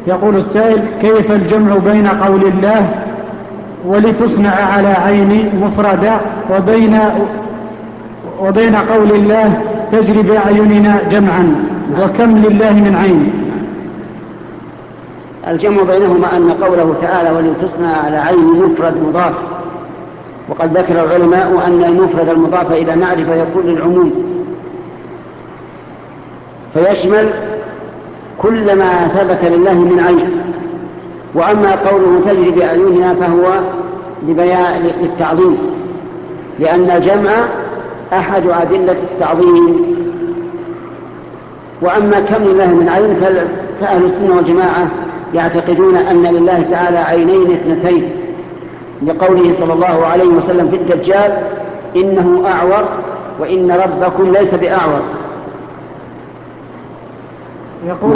يقول السائل: كيف الجمع بين قول الله ولتصنع على عيني مفردة وبين قول الله تجري بأعيننا جمعا، وكم لله من عين؟ الجمع بينهما أن قوله تعالى ولتصنع على عيني مفرد مضاف، وقد ذكر العلماء أن المفرد المضاف إلى معرفة يكون للعموم فيشمل كل ما ثبت لله من عين. وأما قوله تجري بأعيننا فهو للتعظيم، لأن الجمع أحد أدلة التعظيم. وأما كم لله من عين فأهل السنة والجماعة يعتقدون أن لله تعالى عينين اثنتين، لقوله صلى الله عليه وسلم في الدجال: إنه أعور وإن ربكم ليس بأعور.